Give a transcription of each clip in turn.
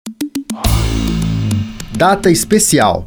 Data especial.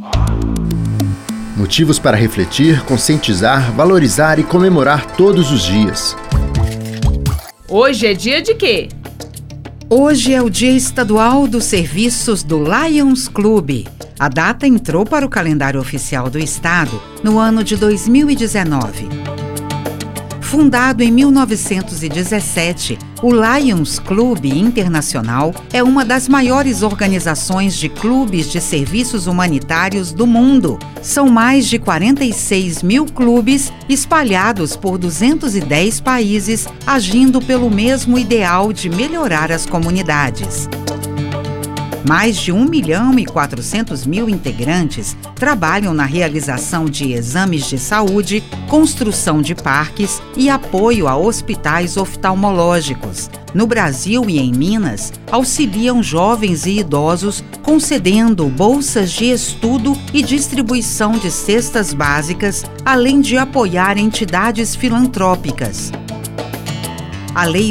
Motivos para refletir, conscientizar, valorizar e comemorar todos os dias. Hoje é dia de quê? Hoje é o Dia Estadual dos Serviços do Lions Clube. A data entrou para o calendário oficial do Estado no ano de 2019. Fundado em 1917, o Lions Clube Internacional é uma das maiores organizações de clubes de serviços humanitários do mundo. São mais de 46 mil clubes espalhados por 210 países, agindo pelo mesmo ideal de melhorar as comunidades. Mais de 1.400.000 integrantes trabalham na realização de exames de saúde, construção de parques e apoio a hospitais oftalmológicos. No Brasil e em Minas, auxiliam jovens e idosos, concedendo bolsas de estudo e distribuição de cestas básicas, além de apoiar entidades filantrópicas. A Lei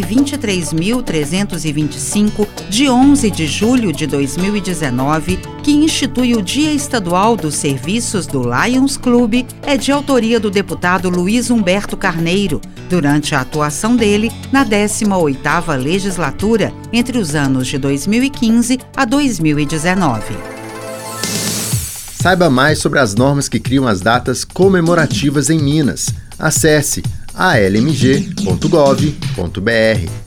23.325, de 11 de julho de 2019, que institui o Dia Estadual dos Serviços do Lions Clube, é de autoria do deputado Luiz Humberto Carneiro, durante a atuação dele na 18ª legislatura, entre os anos de 2015 a 2019. Saiba mais sobre as normas que criam as datas comemorativas em Minas. Acesse almg.gov.br.